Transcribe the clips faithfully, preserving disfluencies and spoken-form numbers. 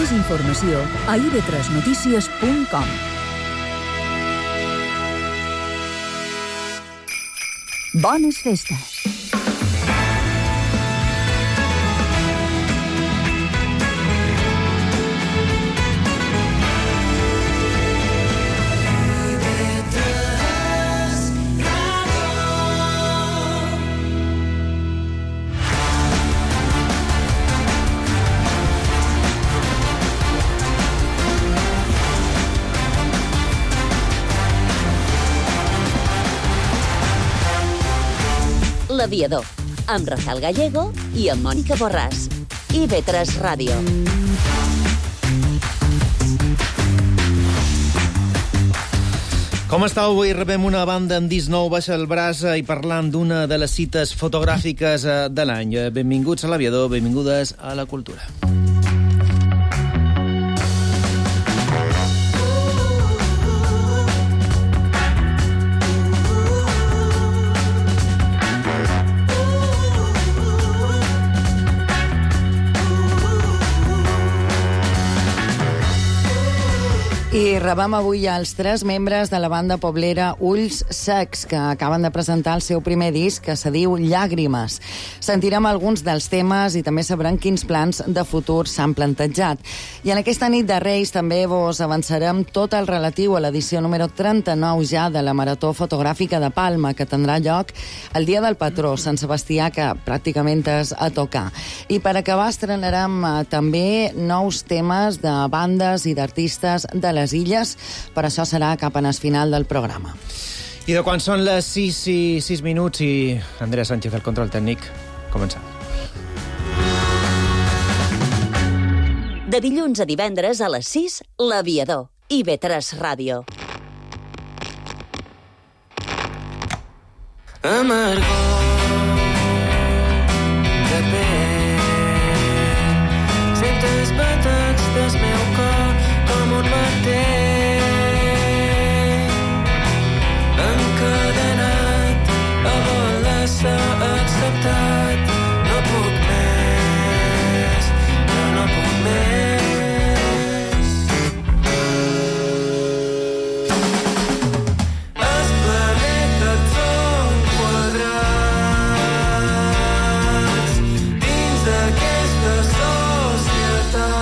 Més informació a i ve tres notícies punt com. Bones festes! L'Aviador, amb Rafael Gallego i amb Mònica Borràs. i ve tres Ràdio. Com estàu? Avui rebem una banda amb disc nou baixa el braç i parlant d'una de les cites fotogràfiques de l'any. Benvinguts a l'Aviador, benvingudes a la Cultura. I rebem avui els tres membres de la banda poblera Ulls Secs, que acaben de presentar el seu primer disc, que se diu Llàgrimes. Sentirem alguns dels temes i també sabrem quins plans de futur s'han plantejat. I en aquesta nit de Reis també vos avançarem tot el relatiu a l'edició número trenta-nou ja de la Marató Fotogràfica de Palma, que tindrà lloc el dia del patró, Sant Sebastià, que pràcticament és a tocar. I per acabar estrenarem eh, també nous temes de bandes i d'artistes de les illes, per això serà cap en el final del programa. I de quan són les sis i sis minuts i Andrea Sánchez, el control tècnic, començam. De dilluns a divendres a les sis, l'Aviador, i ve tres Ràdio. Amargor de pell, sento els batecs del meu cor com un martell encadenat a voler ser acceptat. No puc més, no, no puc més. Els planetes són quadrats dins d'aquesta societat.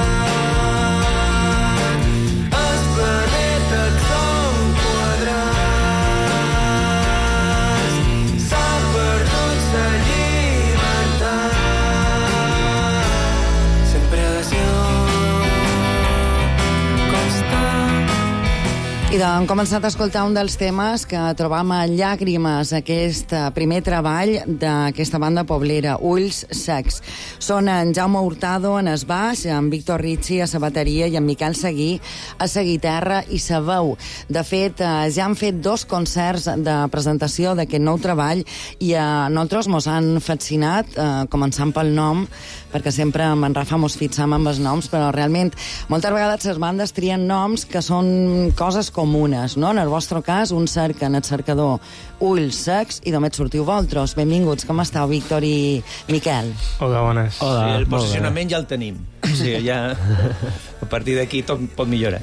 I doncs hem començat a escoltar un dels temes que trobam a Llàgrimes, aquest primer treball d'aquesta banda poblera, Ulls Secs. Són en Jaume Hurtado en el baix, en Víctor Ricci a la bateria i en Miquel Seguí a la guitarra i la veu. De fet, ja han fet dos concerts de presentació d'aquest nou treball i a nosaltres mos han fascinat, eh, començant pel nom, perquè sempre amb en Rafa mos fixam amb els noms, però realment moltes vegades les bandes trien noms que són coses comunes, no? En el vostre cas, un cerca en el cercador Ulls Secs i només sortiu vosaltres. Benvinguts, com estàu, Víctor i Miquel? Hola, bones. Hola, sí, el posicionament ja el tenim. Sí, ja a partir d'aquí tot pot millorar.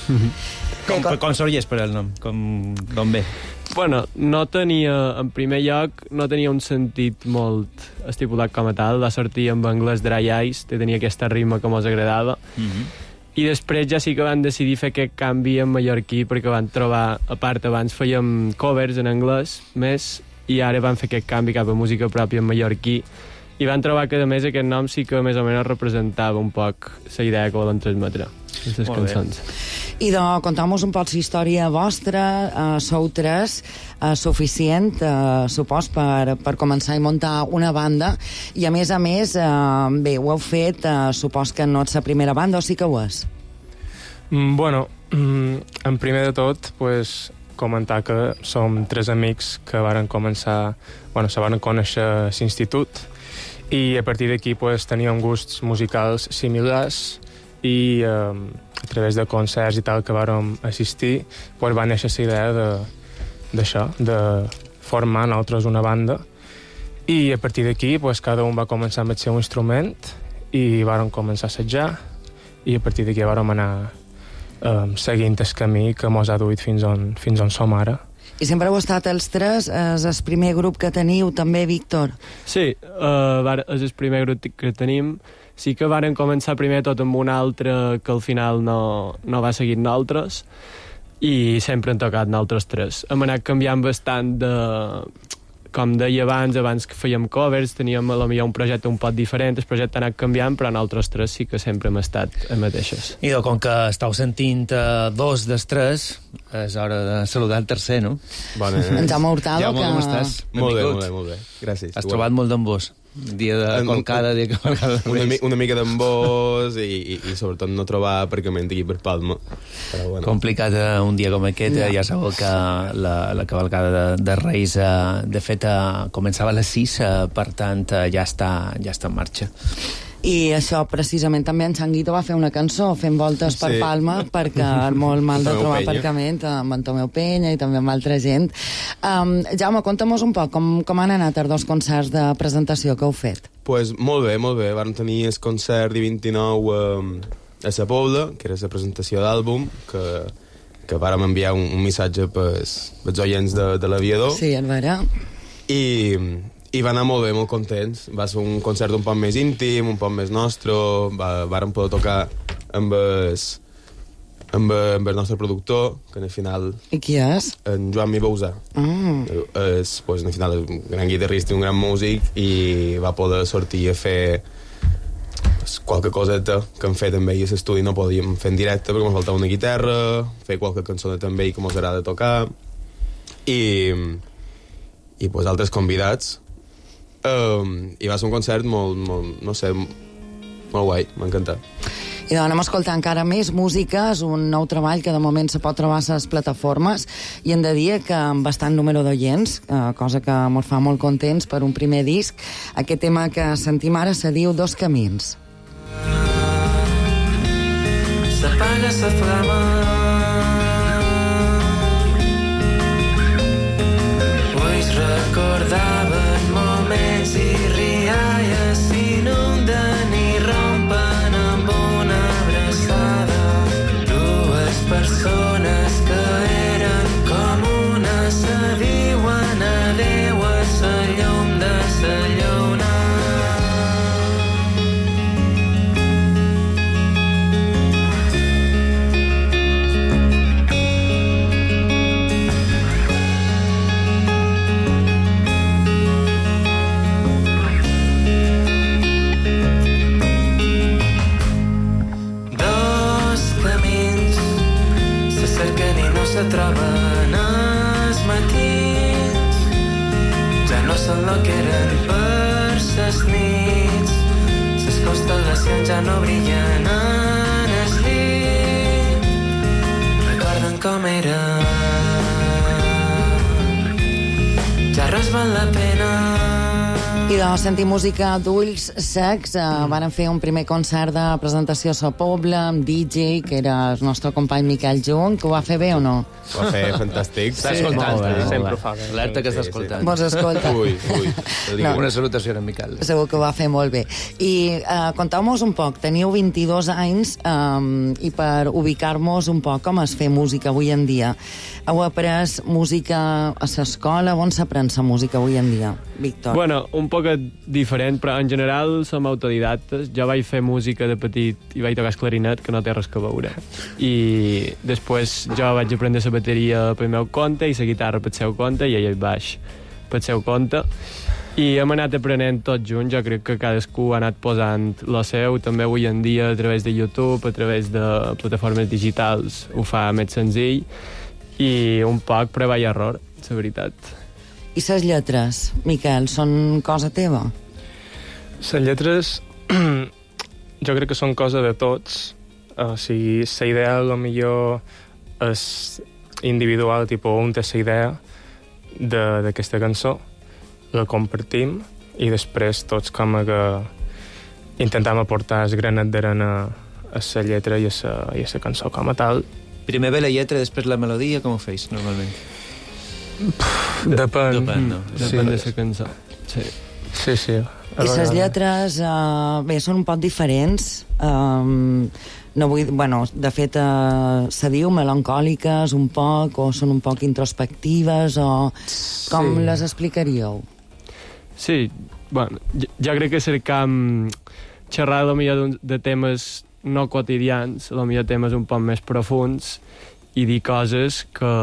Com, com sorgeix per el nom? Com, d'on ve? Bueno, no tenia, en primer lloc, no tenia un sentit molt estipulat com a tal. Va sortir en anglès Dry Eyes, tenia aquesta rima que mos agradava. Mm-hmm. I després ja sí que van decidir fer aquest canvi en mallorquí, perquè van trobar, a part abans fèiem covers en anglès més, i ara van fer aquest canvi cap a música pròpia en mallorquí, i van trobar que a més aquest nom sí que més o menys representava un poc la idea que volen transmetre aquestes cançons. I doncs, contau-nos un poc la història vostra, uh, sou tres, uh, suficient, uh, supos, per, per començar i muntar una banda, i a més a més, uh, bé, ho heu fet, uh, supos que no és la primera banda, o sí que ho és? Mm, bueno, mm, en primer de tot, pues, comentar que som tres amics que varen començar, bueno, se varen conèixer a l'institut, i a partir d'aquí pues, teníem gusts musicals similars, i eh, a través de concerts i tal que vàrem assistir pues, va néixer la idea d'això, de, de formar nosaltres una banda, i a partir d'aquí pues, cada un va començar amb el seu instrument i vàrem començar a assetjar i a partir d'aquí vam anar um, seguint el camí que mos ha duit fins on, fins on som ara. I sempre heu estat els tres, és el primer grup que teniu, també, Víctor? Sí, uh, és el primer grup que tenim. Sí que varen començar primer tot amb un altre que al final no, no va seguir nosaltres, i sempre han tocat nosaltres tres. Hem anat canviant bastant de... Com deia abans, abans que fèiem covers, teníem a lo millor un projecte un poc diferent, el projecte ha anat canviant, però nosaltres tres sí que sempre hem estat a mateixes. I com que estàu sentint uh, dos dels tres, és hora de saludar el tercer, no? Bona nit. En Jaume Hurtado, Jaume, que... com estàs? Molt bé, Benvingut. molt bé, molt bé. Gràcies. Has trobat molt d'en vos. Dia de colcada, dia que colcada. Una, mi, una mica d'embós i, i, i sobretot no trobar aparcament aquí per Palma. Però bueno. Complicat eh, un dia com aquest, ja, ja sabeu que la, la cavalcada de, de Reis eh, de fet eh, començava a les sis, eh, per tant eh, ja, està, ja està en marxa. I això, precisament, també en Changuito va fer una cançó fent voltes per Sí. Palma, perquè el molt mal de Tomeu trobar Penya. aparcament amb en Tomeu Penya i també amb altra gent. Um, Jaume, conta'm-nos un poc com, com han anat els dos concerts de presentació que heu fet. Pues molt bé, molt bé. Vam tenir el concert dia vint-i-nou eh, a la Pobla, que era la presentació d'àlbum, que, que vàrem enviar un, un missatge pels, pels oients de, de l'Aviador. Sí, el vera. I, i va anar molt bé, molt contents. Va ser un concert un poc més íntim, un poc més nostre. Va, vàrem poder tocar amb el, amb, amb el nostre productor, que al final... I qui és? En Joan Mibausà. Mm. És, pues, al final, un gran guitarrista i un gran músic, i va poder sortir a fer pues, qualque coseta que hem fet amb ell a l'estudi no podíem fer en directe perquè ens faltava una guitarra, fer qualque cançó amb ell que ens agrada tocar, i, i pues, altres convidats. Um, I va ser un concert molt, molt no sé, molt guai, m'ha encantat. I doncs anem a escoltar encara més música, és un nou treball que de moment se pot trobar a les plataformes, i hem de dir que amb bastant número d'oients, eh, cosa que ens fa molt contents per un primer disc. Aquest tema que sentim ara se diu Dos camins. S'apaga sa flama, ulls recordaven moments i rialles s'inunden i rompen amb una abraçada. Dues persones que eren com una se diuen adeu a sa llum de sa lluna. Se troben els matins, ja no són lo que eren per ses nits, ses constel·lacions ja no brillen en el llit, recorden com era, ja res val la pena. I doncs sentir música d'Ulls Secs. Eh, van fer un primer concert de presentació a la Pobla amb D J, que era el nostre company Miquel Junt, que ho va fer bé o no? Ho va fer fantàstic. Està escoltant, molt bé, sí, sempre ho fa bé. Alerta que està escoltant. Vols escolta? Ui, ui. No. Una salutació a en Miquel. Segur que ho va fer molt bé. I eh, conteu-nos un poc, teniu vint-i-dos anys, eh, i per ubicar-nos un poc com es fer música avui en dia. Heu après música a l'escola? On s'aprèn la música avui en dia, Víctor? Bueno, un poc diferent, però en general som autodidactes. Jo vaig fer música de petit i vaig tocar el clarinet, que no té res que veure. I després jo vaig aprendre la bateria pel meu compte i la guitarra pel seu compte i ell el baix pel seu compte. I hem anat aprenent tots junts. Jo crec que cadascú ha anat posant lo seu, també avui en dia a través de YouTube, a través de plataformes digitals ho fa més senzill, i un poc prova i error, la veritat. I les lletres, Miquel, són cosa teva? Les lletres jo crec que són cosa de tots. O sigui, la idea a lo millor és individual, tipus, un té la idea d'aquesta cançó, la compartim i després tots com a que intentem aportar el granet d'arena a la lletra i a la, i a la cançó com a tal. Primer ve la lletra, després la melodia, com ho feis, normalment? Depèn. Depèn, no? Depèn de la cançó. Sí. Sí, sí. I les lletres, uh, bé, són un poc diferents. Um, no vull, bueno, de fet, uh, se diu melancòliques un poc, o són un poc introspectives, o com Sí. les explicaríeu? Sí, bueno, jo, jo crec que cercam xerrar potser de temes no quotidians, potser temes un poc més profuns, i dir coses que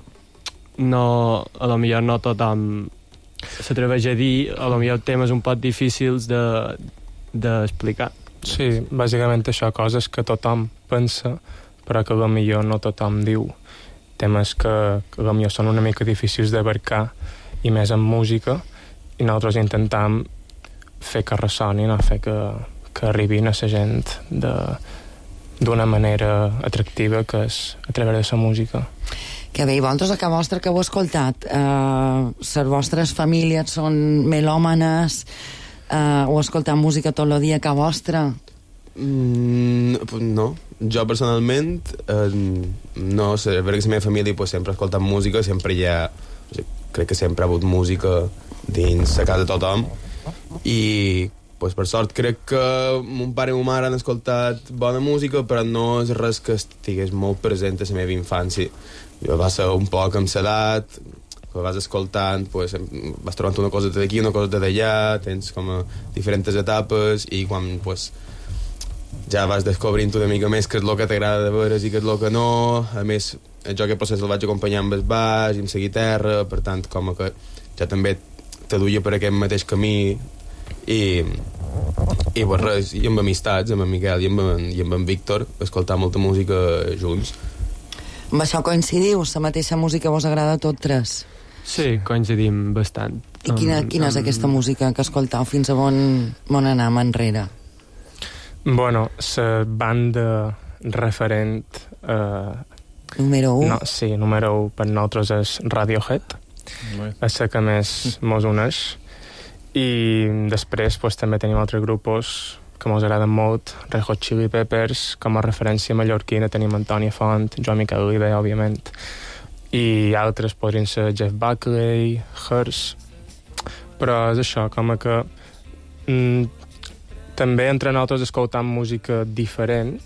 no, a lo millor no tothom s'atreveix a dir, a lo millor temes un poc difícils de d'explicar. Sí, bàsicament això, coses que tothom pensa, però que potser no tothom diu. Temes que, que potser són una mica difícils d'abarcar, i més en música, i nosaltres intentam fer que ressonin, no? Fer que, que arribin a la gent de, d'una manera atractiva, que és a través de la música. Que bé, i vosaltres a casa vostra que heu escoltat, eh, les vostres famílies són melòmanes, eh, heu escoltat música tot el dia a casa vostra? Mm, no, jo personalment eh, no, és veritat que la meva família pues, sempre ha escoltat música, sempre hi ha, o sigui, crec que sempre ha hagut música dins la casa de tothom, i pues, per sort crec que mon pare i mon mare han escoltat bona música, però no és res que estigués molt present a la meva infància. Jo va ser un poc amb l'edat, que vas escoltant, pues, vas trobant una cosa d'aquí, una cosa d'allà, tens com a diferents etapes, i quan pues, ja vas descobrint una mica més què és el que t'agrada de veure i què és el que no. A més, jo aquest procés el vaig acompanyar amb el baix i amb la guitarra, per tant, com que ja també te duia per aquest mateix camí, i, i pues res, i amb amistats, amb en Miquel i amb en, i amb en Víctor, escoltar molta música junts. Amb això coincidiu? La mateixa música vos agrada a tots tres? Sí, coincidim bastant. I quina, Amb- quina és amb- aquesta música que escoltau? Fins a on, on anem enrere? Bueno, la banda referent... Eh, Número un? no, sí, número un per nosaltres és Radiohead. És la que més mos uneix. I després pues, també tenim altres grupos que mos agraden molt, Red Hot Chili Peppers, com a referència mallorquina tenim Antònia Font, Joan Miquel Oliver, òbviament, i altres podrien ser Jeff Buckley, Hers, però és això, com a que mm, també entre nosaltres escoltam música diferent,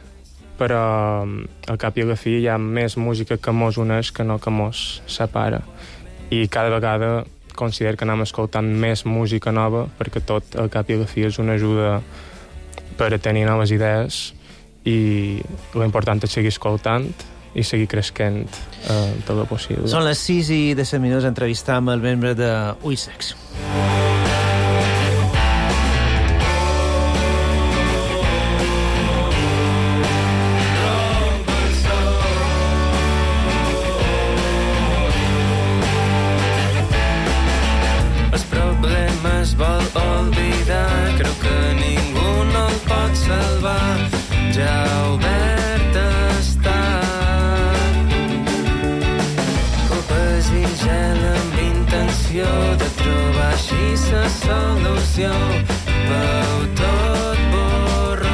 però al cap i a la fi hi ha més música que mos uneix que no que mos separa, i cada vegada considero que anem escoltant més música nova, perquè tot al cap i a la fi és una ajuda per a tenir noves idees, i l'important és seguir escoltant i seguir cresquent eh, tot el possible. Són les sis i disset minuts, entrevistam el membre de Ulls Secs. Els problemes vol oblidar, creu que ningú no el pot salvar, ja obert està. Copes i gel amb intenció de trobar així la solució, veu tot borrós.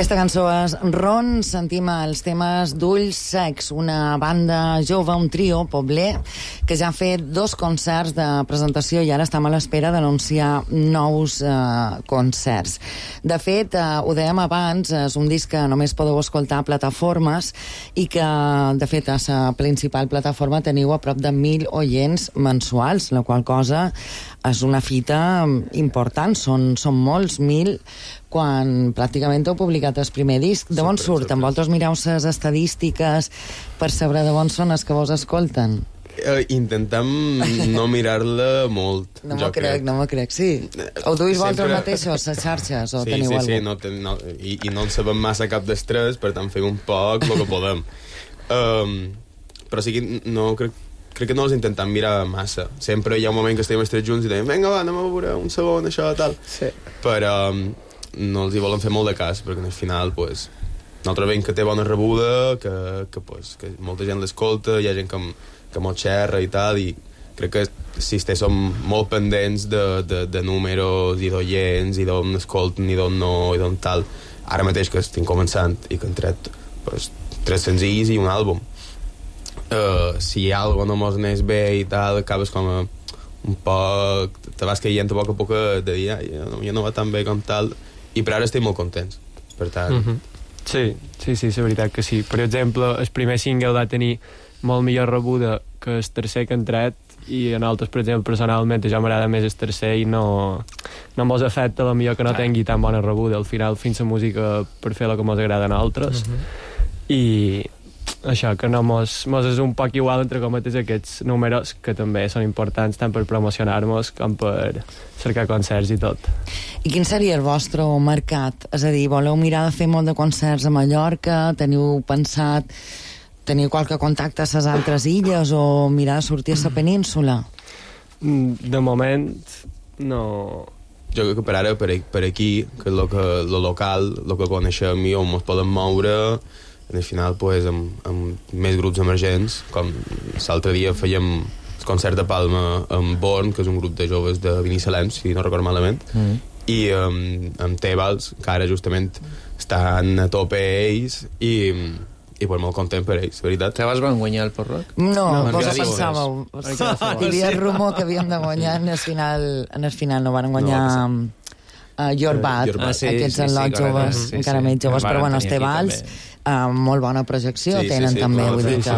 Aquesta cançó és Ron, sentim els temes d'Ulls Secs, una banda jove, un trio pobler, que ja ha fet dos concerts de presentació i ara estem a l'espera d'anunciar nous eh, concerts. De fet, eh, ho dèiem abans, és un disc que només podeu escoltar a plataformes i que, de fet, a la principal plataforma teniu a prop de mil oients mensuals, la qual cosa és una fita important, són, són molts, mil, quan pràcticament heu publicat el primer disc. De on surten? Vosaltres mireu les estadístiques per saber de on són els que vos escolten? Eh, intentem no mirar-la molt. No m'ho crec, no m'ho crec, sí. Ho duis vosaltres Sempre... mateixos, les xarxes, o sí, teniu sí, algú? Sí, no, ten, no, i, i no en sabem massa cap d'estrès, per tant fem un poc el que podem. Um, però sí que no crec crec que no els intentem mirar massa. Sempre hi ha un moment que estem els tres junts i dèiem vinga, va, anem a veure un segon, això, tal. Sí. Però um, no els hi volen fer molt de cas, perquè al final, pues, nosaltres veiem que té bona rebuda, que, que, pues, que molta gent l'escolta, hi ha gent que, que mos xerra i tal, i crec que si sí, som molt pendents de, de, de números i d'oients i d'on escolten i d'on no i d'on tal. Ara mateix que estic començant i que han tret pues, tres senzills i un àlbum. Uh, si hi ha alguna cosa no mos anés bé i tal, acabes com a un poc... te vas caient a poc a poc de dir, ja no, ja no va tan bé com tal, i per ara estem molt contents, per tant... Mm -hmm. Sí, sí, sí, és veritat que sí. Per exemple, el primer single va tenir molt millor rebuda que el tercer que han tret, i en altres, per exemple, personalment ja m'agrada més el tercer i no, no mos afecta la millor que no tingui tan bona rebuda. Al final fins la música per fer la que mos agrada a altres. Mm -hmm. I això, que no mos, mos és un poc igual entre cometes aquests números que també són importants tant per promocionar-nos com per cercar concerts i tot. I quin seria el vostre mercat? És a dir, voleu mirar de fer molt de concerts a Mallorca? Teniu pensat, teniu qualque contacte a les altres illes o mirar de sortir a la península? De moment no... Jo crec que per ara, per, per aquí, que és lo, que, lo local, el que coneixem i on ens podem moure, al final, pues, amb, amb més grups emergents, com l'altre dia fèiem el concert de Palma amb Born, que és un grup de joves de Binissalem, si no recordo malament, mm. i um, amb Tebals, que ara justament estan a tope ells, i, i pues, molt content per ells, veritat. Tebals van guanyar el Porroc? No, no vos ho pensàveu. Hi havia el rumor que havíem de guanyar, en el final, en el final no van guanyar... No, Uh, Your Bad, uh, ah, sí, aquests sí, en lots sí, joves, sí, encara sí. menys joves, però bueno, els Tebals, uh, molt bona projecció, sí, tenen sí, sí, també, vull dir que...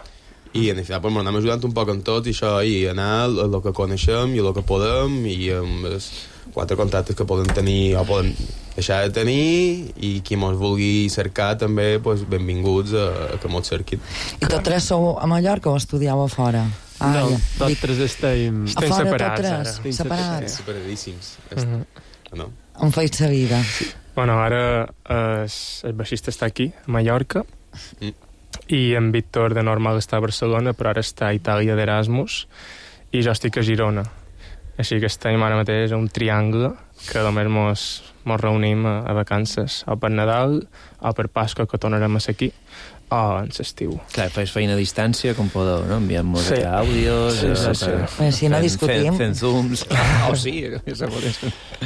I en final, pues, anem ajudant un poc en tot, i això, i anar a el que coneixem, i el que podem, i amb els quatre contactes que poden tenir, o poden deixar de tenir, i qui mos vulgui cercar també, pues, benvinguts a, a que mos cerquin. I tots tres sou a Mallorca o estudieu a fora? Ah, no, ja. tots tres estem, estem a fora, separats. Tots tres, ara. separats. Sí, separadíssims. Uh -huh. No? On feis la vida? Bueno, ara el, el baixista està aquí, a Mallorca, mm. i en Víctor de normal està a Barcelona, però ara està a Itàlia d'Erasmus, i jo estic a Girona. Així que estem ara mateix a un triangle que només mos, mos reunim a, a vacances, o per Nadal, o per Pasqua, que tornarem a ser aquí, o en l'estiu. Clar, fes feina a distància, com podeu, no? Enviant música, sí. àudios... Sí, sí, sí. Eh, si no discutim... Fent, fent zooms... Ah, oh, sí, se podés...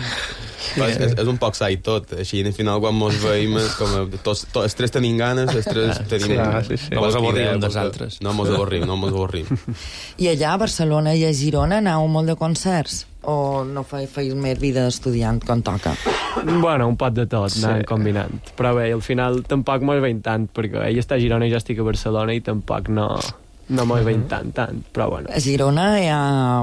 Sí. És, és, és un poc sa i tot, així al final quan mos veiem és com tots, tots, els tres tenim ganes, els tres tenim... Sí, sí, sí. No mos avorrim un dels altres. No mos avorrim, no mos avorrim. I allà a Barcelona i a Girona aneu molt de concerts? O no feis, feis més vida d'estudiant com toca? Bueno, un pot de tot, sí. Anant combinant. Però bé, al final tampoc m'ho veig tant, perquè ell està a Girona i jo estic a Barcelona i tampoc no, no m'ho veig tant, tant, però bueno. A Girona hi ha...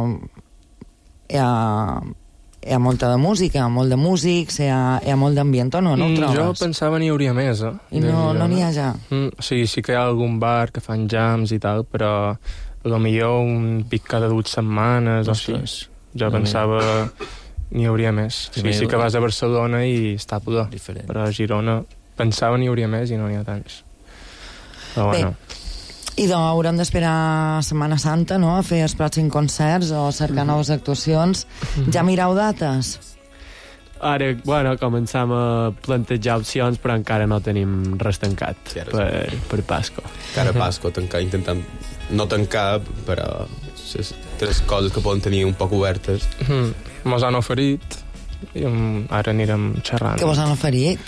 hi ha... hi ha molta de música, molt de músics, hi ha, hi ha molt d'ambient, o no? No ho trobes? Jo pensava n'hi hauria més, eh? I no n'hi ha ja? Mm, o sigui, sí que hi ha algun bar que fan jams i tal, però potser un pic cada dues setmanes o així. Jo pensava n'hi hauria més. Sí, sí que vas a Barcelona i està ple, però a Girona pensava n'hi hauria més i no n'hi ha tants. Però bueno... Bé. I doncs haurem d'esperar Setmana Santa, no?, a fer els pròxims concerts o cercar mm-hmm. noves actuacions. Mm-hmm. Ja mireu dates? Ara, bueno, començam a plantejar opcions, però encara no tenim res tancat sí, per, per Pasqua. Encara Pasqua, tancar, intentant no tancar, però les tres coses que poden tenir un poc obertes. Mm-hmm. Mos han oferit i ara anirem xerrant. Què vos han oferit?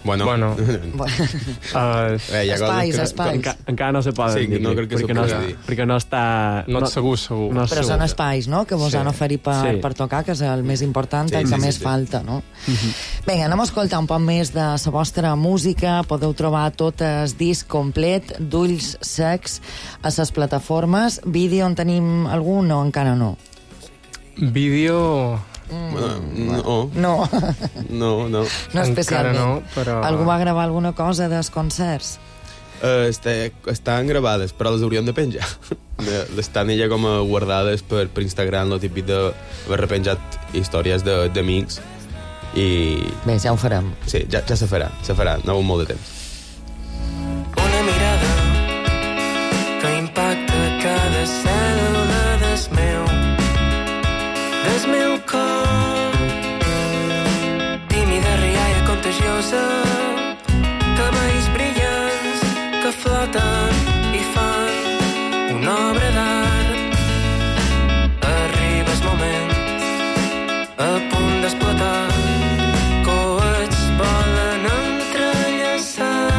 Bueno. Bueno. Bueno. Uh, eh, hi ha espais, coses que... espais. Enca encara no se poden Sí, dir. no crec que perquè se no, pugui dir. perquè no està... no ets segur, segur. No Però segur. són espais, no?, que vos Sí. han oferit per, Sí. per tocar, que és el més important, Sí, el que sí, més sí, sí. falta, no? Vinga, anem a escoltar un poc més de la vostra música. Podeu trobar tot el disc complet d'Ulls Secs a les plataformes. Vídeo en tenim algun o encara no? Vídeo... Bueno, no, No, no, no. no especialment. Encara no, però... Algú va gravar alguna cosa dels concerts? Uh, està, estan gravades, però les hauríem de penjar. Estan ella com a guardades per, per Instagram, lo típic d'haver repenjat històries de- d'amics. I... Bé, ja ho farem. Sí, ja, ja se farà, se farà, no amb molt de temps. Una mirada que impacta cada cèl·lula des meu, des meu cor. Tímida rialla contagiosa, cabells brillants que floten i fan una obra d'art. Arriba el moment, a punt d'explotar, coets volen entrellaçats.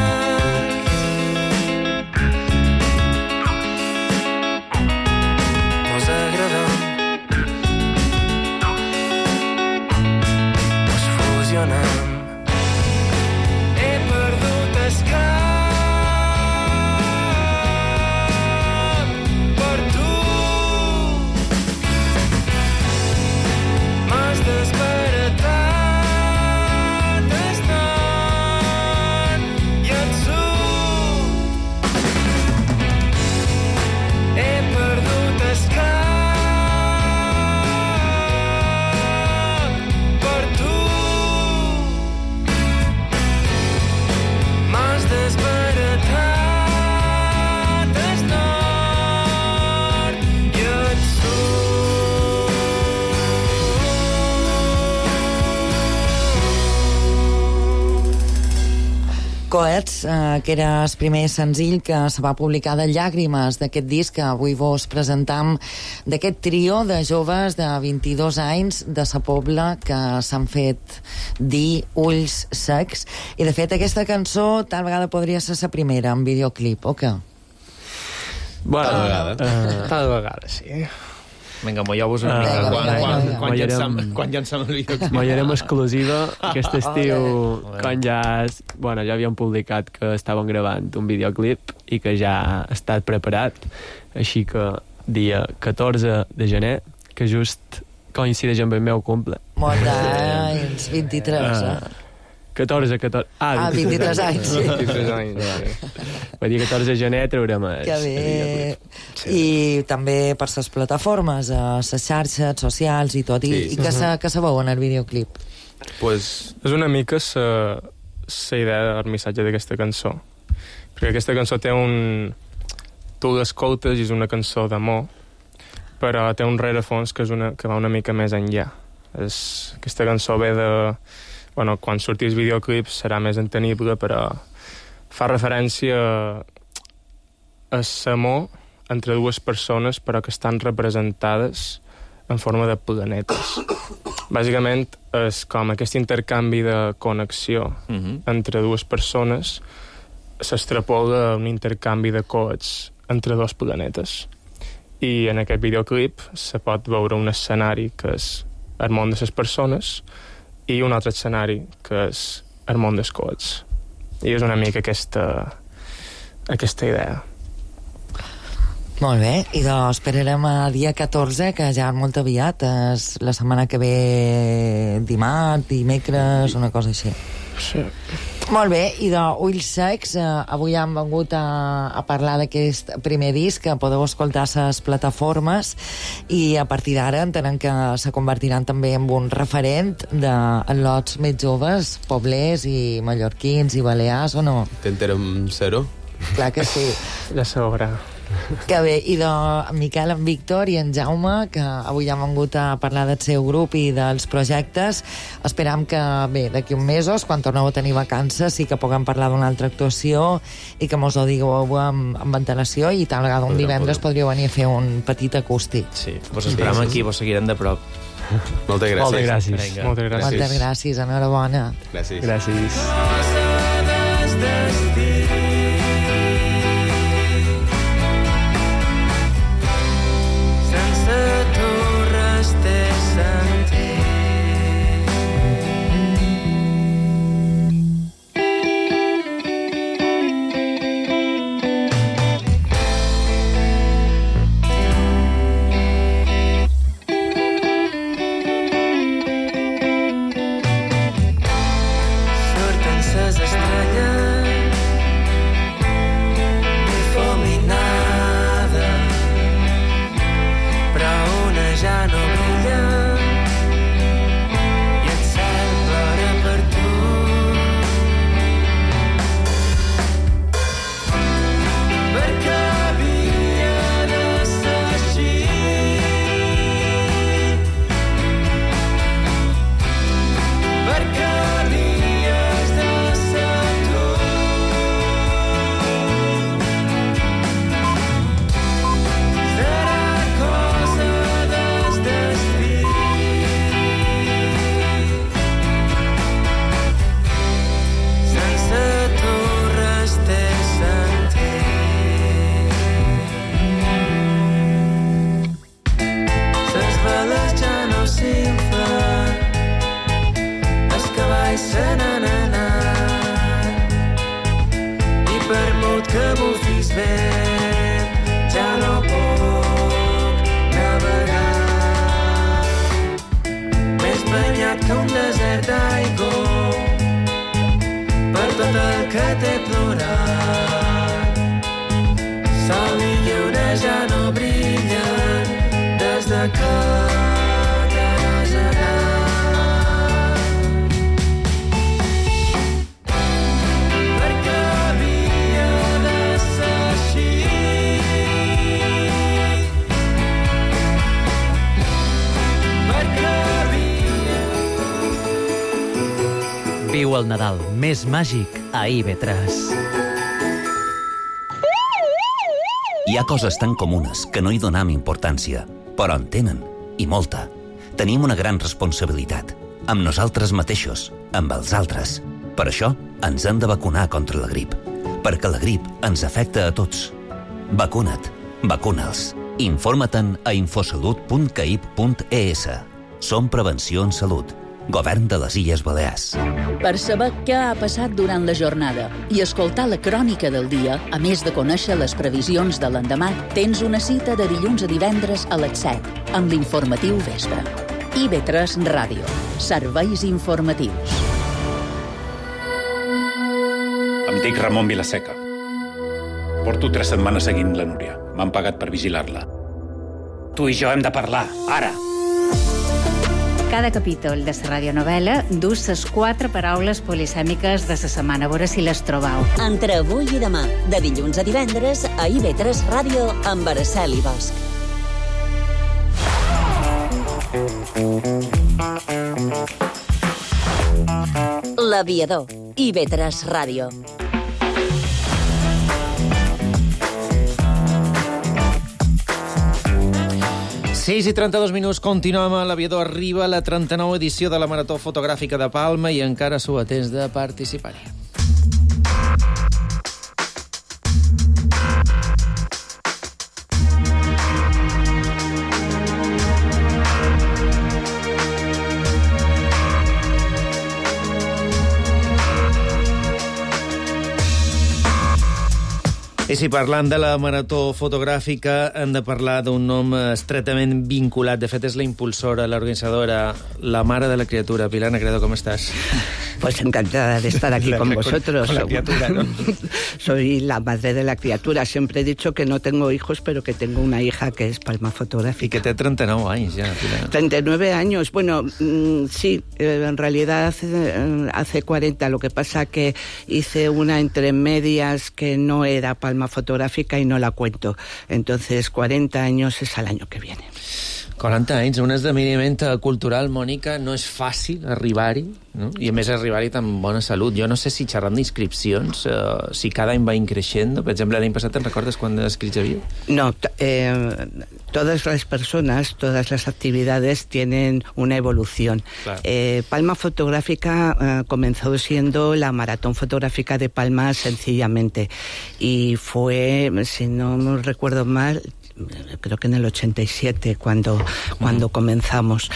Mos agradem, mos fusionem. He perdut el cap per tu. M'has desbaratat estant i et surt. He perdut el cap per tu. M'has desbaratat estant i et Coets, eh, que era el primer senzill que se va publicar de Llàgrimes, d'aquest disc que avui vos presentam, d'aquest trio de joves de vint-i-dos anys de sa Pobla que s'han fet dir Ulls Secs. I, de fet, aquesta cançó tal vegada podria ser la primera en videoclip, o què? Bueno, Tal vegada. eh, Tal vegada, sí. Vinga, molleu-vos una Ah, mica. vinga, Quan, vinga, quan, vinga. quan, llancem, Mollarem- quan llancem el videoclip. Mollarem exclusiva aquest estiu, Ole. quan ja, es- bueno, ja havíem publicat que estàvem gravant un videoclip i que ja ha estat preparat, així que dia catorze de gener, que just coincideix amb el meu cumple. Molt d'anys, vint-i-tres, eh? catorze, catorze... Ah, vint-i-tres anys, sí. vint-i-tres anys, sí. Va dir catorze de gener traurem el, Que el bé. videoclip. I també per les plataformes, a les xarxes socials i tot. I, Sí. i què se, què se veu en el videoclip? Pues, És una mica la idea del missatge d'aquesta cançó. Perquè aquesta cançó té un... Tu l'escoltes i és una cançó d'amor, però té un rerefons que, és una, que va una mica més enllà. És, aquesta cançó ve de... Bueno, quan surti el videoclip serà més entenible, però fa referència a l'amor entre dues persones, però que estan representades en forma de planetes. Bàsicament és com aquest intercanvi de connexió Mm -hmm. entre dues persones s'extrapola a un intercanvi de coets entre dos planetes. I en aquest videoclip se pot veure un escenari que és el món de les persones i un altre escenari que és el món dels coets. I és una mica aquesta, aquesta idea. Molt bé, i doncs esperarem a dia catorze, que ja molt aviat, és la setmana que ve dimarts, dimecres, una cosa així. Sí. Molt bé, i de Ulls Secs, eh, avui hem vengut a, a parlar d'aquest primer disc que podeu escoltar a les plataformes i a partir d'ara entenem que se convertiran també en un referent de lots més joves, poblers i mallorquins i balears, o no? intentarem ser-ho. Clar que sí. Ja se veurà. Que bé, i de en Miquel, en Víctor i en Jaume, que avui han vengut a parlar del seu grup i dels projectes. Esperam que, bé, d'aquí uns mesos, quan torneu a tenir vacances, sí que puguem parlar d'una altra actuació i que mos ho digueu amb, amb antelació i tal vegada un Podrem, divendres podrem. podríeu venir a fer un petit acústic. Sí, vos esperam aquí, vos seguirem de prop. Moltes gràcies. Moltes gràcies. Vinga. Moltes gràcies. Moltes gràcies, enhorabona. Gràcies. Gràcies. Rosa Viu el Nadal més màgic a I V tres. Hi ha coses tan comunes que no hi donam importància, però en tenen, i molta. Tenim una gran responsabilitat, amb nosaltres mateixos, amb els altres. Per això ens hem de vacunar contra la grip, perquè la grip ens afecta a tots. Vacuna't, vacuna'ls. Informa-te'n a infosalut punt caib punt es. Som Prevenció en Salut. Govern de les Illes Balears. Per saber què ha passat durant la jornada i escoltar la crònica del dia, a més de conèixer les previsions de l'endemà, tens una cita de dilluns a divendres a les set, amb l'informatiu Vespre. I V tres Ràdio. Serveis informatius. Em dic Ramon Vilaseca. Porto tres setmanes seguint la Núria. M'han pagat per vigilar-la. Tu i jo hem de parlar, ara! Cada capítol de la radionovela dus les quatre paraules polisèmiques de la setmana. A veure si les trobau. Entre avui i demà, de dilluns a divendres, a I V tres Ràdio amb Araceli Bosch. L'Aviador, I V tres Ràdio. sis i trenta-dos minuts, continuem a l'Aviador. Arriba la trenta-nova edició de la Marató Fotogràfica de Palma i encara sou a temps de participar-hi. I si parlant de la marató fotogràfica hem de parlar d'un nom estretament vinculat. De fet, és la impulsora, la organizadora, la mare de la criatura. Pilar Negredo, ¿cómo estás? Pues encantada de estar aquí con vosotros. Con la criatura, ¿no? Soy la madre de la criatura. Siempre he dicho que no tengo hijos, pero que tengo una hija que es Palma Fotográfica. Y que té trenta-nou anys ja, Pilar. treinta y nueve años. Bueno, mmm, sí, eh, en realidad hace, hace cuarenta. Lo que pasa que hice una entre medias que no era Palma Fotográfica y no la cuento. Entonces, cuarenta años es al año que viene. quaranta anys, un esdeveniment cultural, Mònica, no és fàcil arribar-hi, no? I a més arribar-hi amb bona salut. Jo no sé si xerrant d'inscripcions, eh, si cada any va increixent. Per exemple, l'any passat, te'n recordes quan inscrits havia? No, eh, todas las personas, todas las actividades tienen una evolución. Claro. Eh, Palma Fotográfica eh, comenzó siendo la maratón fotográfica de Palma sencillamente, y fue, si no me recuerdo mal, creo que en el ochenta y siete cuando, cuando comenzamos.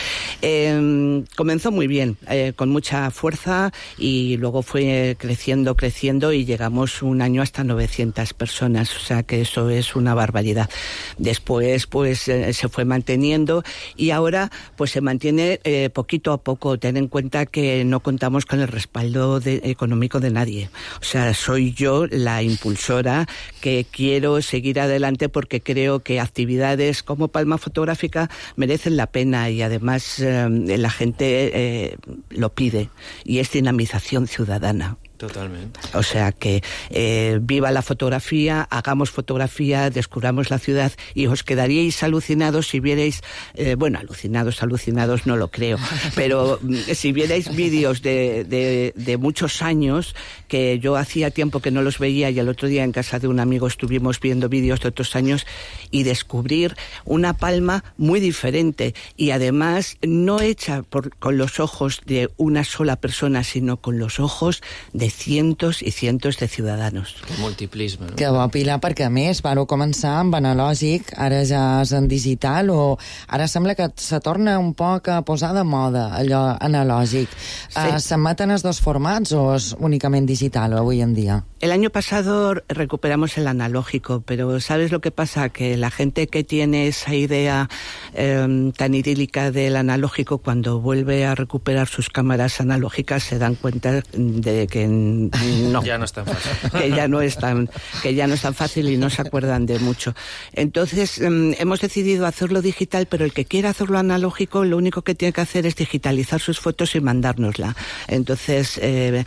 Eh, comenzó muy bien, eh, con mucha fuerza, y luego fue creciendo, creciendo, y llegamos un año hasta novecientas personas, o sea que eso es una barbaridad. Después pues eh, se fue manteniendo, y ahora pues se mantiene eh, poquito a poco. Ten en cuenta que no contamos con el respaldo de, económico de nadie. O sea, soy yo la impulsora que quiero seguir adelante porque creo que que actividades como Palma Fotográfica merecen la pena, y además eh, la gente eh, lo pide, y es dinamización ciudadana. Totalmente. O sea que eh, viva la fotografía, hagamos fotografía, descubramos la ciudad, y os quedaríais alucinados si vierais, eh, bueno, alucinados, alucinados no lo creo, pero si vierais vídeos de, de, de muchos años, que yo hacía tiempo que no los veía, y el otro día en casa de un amigo estuvimos viendo vídeos de otros años, y descubrir una Palma muy diferente, y además no hecha por, con los ojos de una sola persona, sino con los ojos de cientos i cientos de ciutadans. Multiplisme, no? Que bo, Pilar, perquè a més vareu començar amb analògic, ara ja és en digital, o ara sembla que se torna un poc a posar de moda allò analògic. Sí. Uh, S'emeten els dos formats o és únicament digital avui en dia? El año pasado recuperamos el analógico, pero ¿sabes lo que pasa? Que la gente que tiene esa idea eh, tan idílica del analógico, cuando vuelve a recuperar sus cámaras analógicas, se dan cuenta de que no, ya no es tan fácil. que ya no es tan, que ya no es tan fácil, y no se acuerdan de mucho. Entonces, eh, hemos decidido hacerlo digital, pero el que quiera hacerlo analógico, lo único que tiene que hacer es digitalizar sus fotos y mandárnosla. Entonces, eh,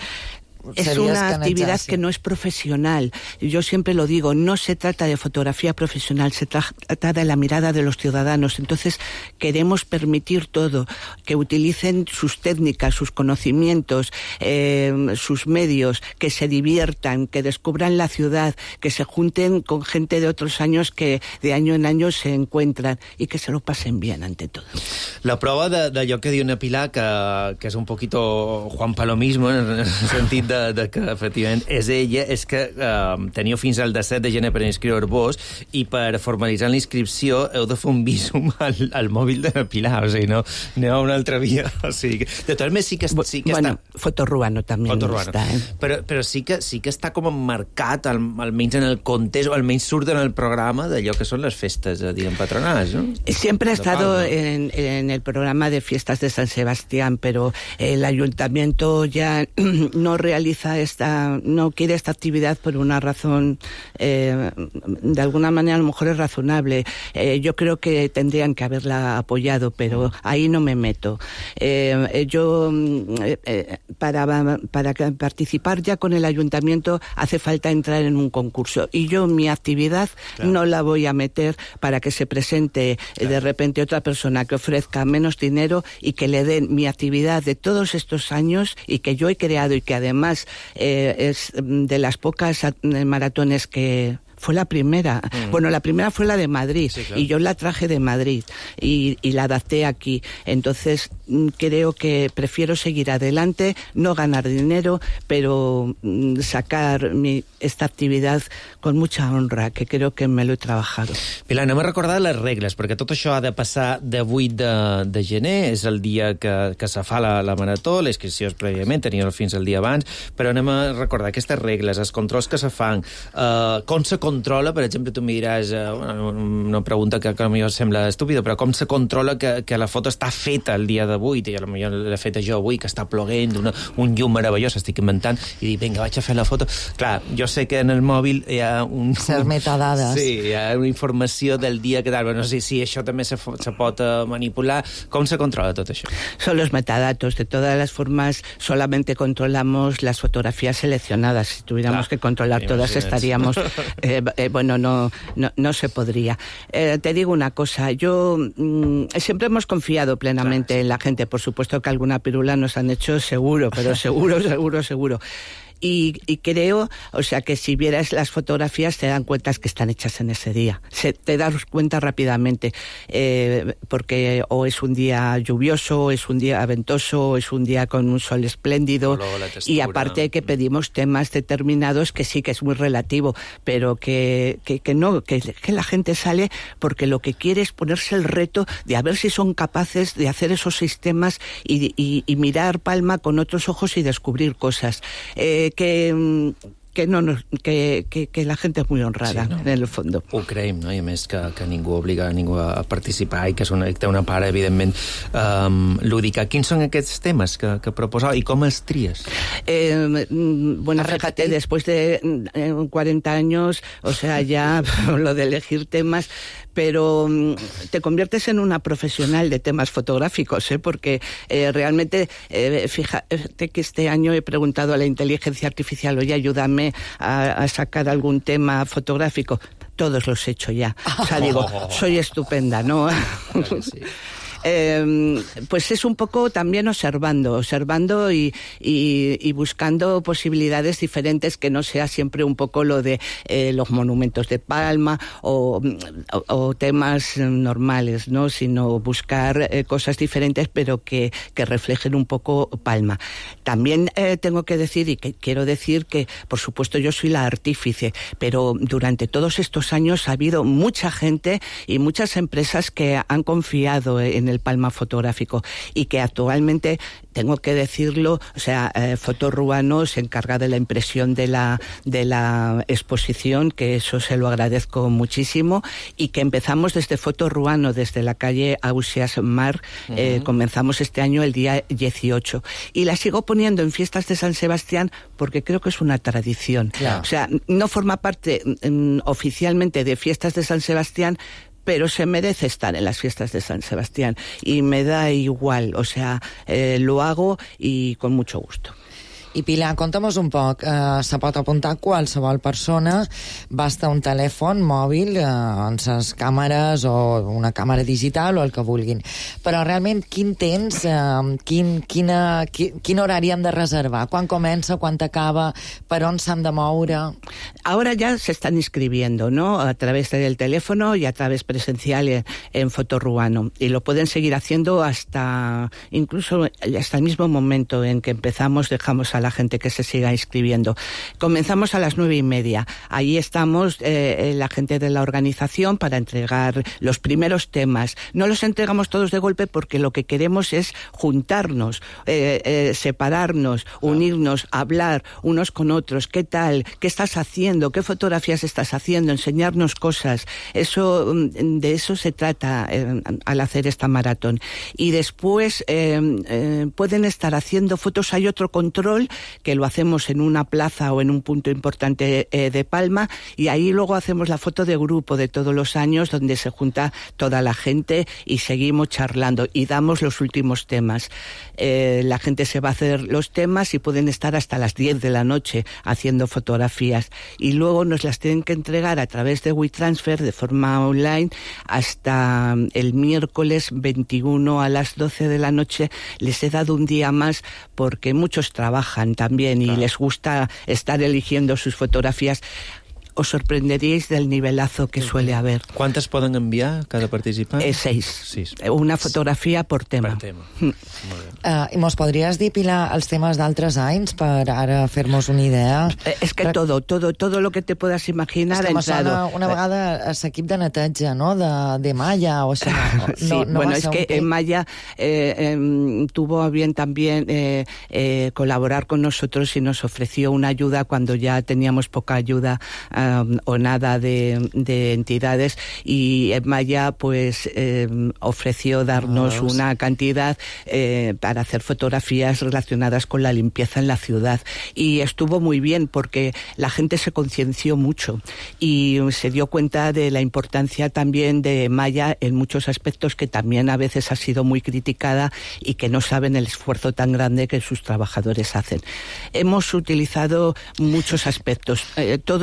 es una actividad que no es profesional. Yo siempre lo digo, no se trata de fotografía profesional, se trata de la mirada de los ciudadanos. Entonces queremos permitir todo, que utilicen sus técnicas, sus conocimientos, eh, sus medios, que se diviertan, que descubran la ciudad, que se junten con gente de otros años que de año en año se encuentran, y que se lo pasen bien ante todo. La prova d'allò que diu una Pilar, que, que és un poquito Juan Palomismo, en el sentit de, de que efectivament és ella, és que eh, teniu fins al disset de gener per inscriure-vos, i per formalitzar la inscripció heu de fer un visum al, al mòbil de la Pilar, o sigui, no aneu a una altra via. O sigui, de totes més sí que, sí que bueno, està... Fotoruano també Fotoruano. està, eh? Però, però sí, que, sí que està com marcat, al, almenys en el context, o almenys surt en el programa d'allò que són les festes, eh, diguem, patronals, ¿no? Siempre ha estado en, en el programa de fiestas de San Sebastián, pero el ayuntamiento ya no realiza esta, no quiere esta actividad por una razón, eh, de alguna manera a lo mejor es razonable. Eh, yo creo que tendrían que haberla apoyado, pero ahí no me meto. Eh, yo, eh, para, para participar ya con el ayuntamiento hace falta entrar en un concurso, y yo mi actividad claro. no la voy a meter para que se presente claro. de repente otra persona que ofrezca menos dinero y que le den mi actividad de todos estos años, y que yo he creado, y que además Eh, es de las pocas maratones que... Fue la primera. Mm. Bueno, la primera fue la de Madrid, sí, claro. y yo la traje de Madrid y, y la adapté aquí. Entonces, creo que prefiero seguir adelante, no ganar dinero, pero sacar mi, esta actividad con mucha honra, que creo que me lo he trabajado. Pilar, anem a recordar les regles, perquè tot això ha de passar de vuit de, de gener, és el dia que, que se fa la, la marató, la inscripció és prèviament, tenia fins el dia abans, però anem a recordar aquestes regles, els controls que se fan, eh, com se controla, per exemple, tu em diràs, eh, una pregunta que, que a mi sembla estúpida, però com se controla que, que la foto està feta el dia d'avui, i potser l'he feta jo avui, que està ploguent, una, un llum meravellós, estic inventant, i dic, vinga, vaig a fer la foto. Clar, jo sé que en el mòbil hi ha un... Ser metadades. Sí, hi ha una informació del dia que tal, però no sé si això també se, se pot uh, manipular. Com se controla tot això? Son los metadatos. De todas las formas, solamente controlamos las fotografías seleccionadas. Si tuviéramos claro, que controlar todas, estaríamos... Eh, eh, eh, bueno, no, no, no se podría. Eh, te digo una cosa, yo mm, siempre hemos confiado plenamente en la gente, por supuesto que alguna pirula nos han hecho seguro, pero seguro, seguro, seguro. Y, y creo, o sea, que si vieras las fotografías te dan cuenta que están hechas en ese día. Se, te das cuenta rápidamente, eh, porque o es un día lluvioso, o es un día ventoso, o es un día con un sol espléndido. Y aparte que pedimos temas determinados que sí que es muy relativo, pero que, que, que no, que, que la gente sale porque lo que quiere es ponerse el reto de a ver si son capaces de hacer esos sistemas y, y, y mirar Palma con otros ojos y descubrir cosas. Eh, que que no nos, que, que, que la gent és molt honrada, sí, no? En el fons. Ho creiem, no? I a més que, que ningú obliga a ningú a participar i que, és una, que té una part, evidentment, um, lúdica. Quins són aquests temes que, que proposava i com els tries? Eh, bueno, fíjate, después de eh, cuarenta años, o sea, ya lo de elegir temas, pero te conviertes en una profesional de temas fotográficos, ¿eh? Porque eh, realmente, eh, fíjate que este año he preguntado a la inteligencia artificial, oye, ayúdame a, a sacar algún tema fotográfico. Todos los he hecho ya. O sea, digo, soy estupenda, ¿no? Claro, sí. Eh, pues es un poco también observando, observando y, y, y buscando posibilidades diferentes, que no sea siempre un poco lo de eh, los monumentos de Palma o, o, o temas normales, ¿no? Sino buscar eh, cosas diferentes, pero que, que reflejen un poco Palma. También eh, tengo que decir, y que quiero decir que, por supuesto, yo soy la artífice, pero durante todos estos años ha habido mucha gente y muchas empresas que han confiado en el Palma fotográfico y que actualmente, tengo que decirlo, o sea, eh, Fotoruano se encarga de la impresión de la, de la exposición, que eso se lo agradezco muchísimo, y que empezamos desde Fotoruano, desde la calle Ausias Mar, uh-huh. eh, comenzamos este año el día dieciocho, y la sigo poniendo en fiestas de San Sebastián porque creo que es una tradición. Claro. O sea, no forma parte um, oficialmente de fiestas de San Sebastián, pero se merece estar en las fiestas de San Sebastián y me da igual, o sea, eh, lo hago y con mucho gusto. I Pilar, conta'm-nos un poc, eh, se pot apuntar qualsevol persona, basta un telèfon mòbil, eh, amb les càmeres o una càmera digital o el que vulguin, però realment quin temps, eh, quin, quina, quin, quin horari han de reservar, quan comença, quan acaba, per on s'han de moure? Ahora ya se están inscribiendo, ¿no? A través del teléfono y a través presencial en, en Fotoruano, y lo pueden seguir haciendo hasta, incluso hasta el mismo momento en que empezamos, dejamos a la gente que se siga inscribiendo. Comenzamos a las nueve y media. Ahí estamos eh, la gente de la organización para entregar los primeros temas. No los entregamos todos de golpe porque lo que queremos es juntarnos, eh, eh, separarnos, unirnos, hablar unos con otros. ¿Qué tal? ¿Qué estás haciendo? ¿Qué fotografías estás haciendo? Enseñarnos cosas. Eso, de eso se trata eh, al hacer esta maratón. Y después eh, eh, pueden estar haciendo fotos. Hay otro control que lo hacemos en una plaza o en un punto importante eh, de Palma, y ahí luego hacemos la foto de grupo de todos los años, donde se junta toda la gente y seguimos charlando y damos los últimos temas. Eh, la gente se va a hacer los temas y pueden estar hasta las diez de la noche haciendo fotografías, y luego nos las tienen que entregar a través de WeTransfer de forma online hasta el miércoles veintiuno a las doce de la noche. Les he dado un día más porque muchos trabajan también y claro, les gusta estar eligiendo sus fotografías. Os sorprenderíais del nivelazo que suele haber. ¿Cuántas poden enviar cada participant? Eh, seis. Sis. Una fotografia por tema. Per tema. Mm. Uh, I mos podries dir, Pilar, els temes d'altres anys per ara fer-nos una idea? Eh, és que Re... todo, todo, todo lo que te puedas imaginar ha entrado. Una vegada a l'equip de neteja, no?, de, de Maya o això. No, sí, no, no bueno, es que en Maya eh, eh, tuvo a bien también eh, eh, colaborar con nosotros y nos ofreció una ayuda cuando ya teníamos poca ayuda um, o nada de, de entidades, y en Maya pues eh, ofreció darnos oh, una cantidad eh, para hacer fotografías relacionadas con la limpieza en la ciudad, y estuvo muy bien porque la gente se concienció mucho y se dio cuenta de la importancia también de Maya en muchos aspectos, que también a veces ha sido muy criticada y que no saben el esfuerzo tan grande que sus trabajadores hacen. Hemos utilizado muchos aspectos, eh, todos los que te